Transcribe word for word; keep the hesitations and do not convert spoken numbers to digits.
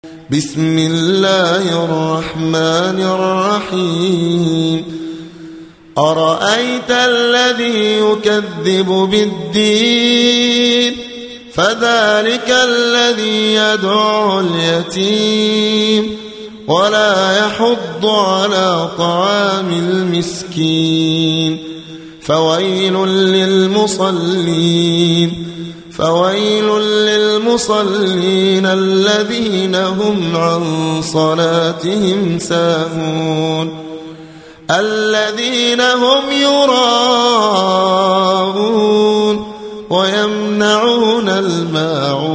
بسم الله الرحمن الرحيم أرأيت الذي يكذب بالدين فذلك الذي يدعو اليتيم ولا يحض على طعام المسكين فويل للمصلين فويل للمصلين الذين هم عن صلاتهم ساهون الذين هم يراءون ويمنعون الماعون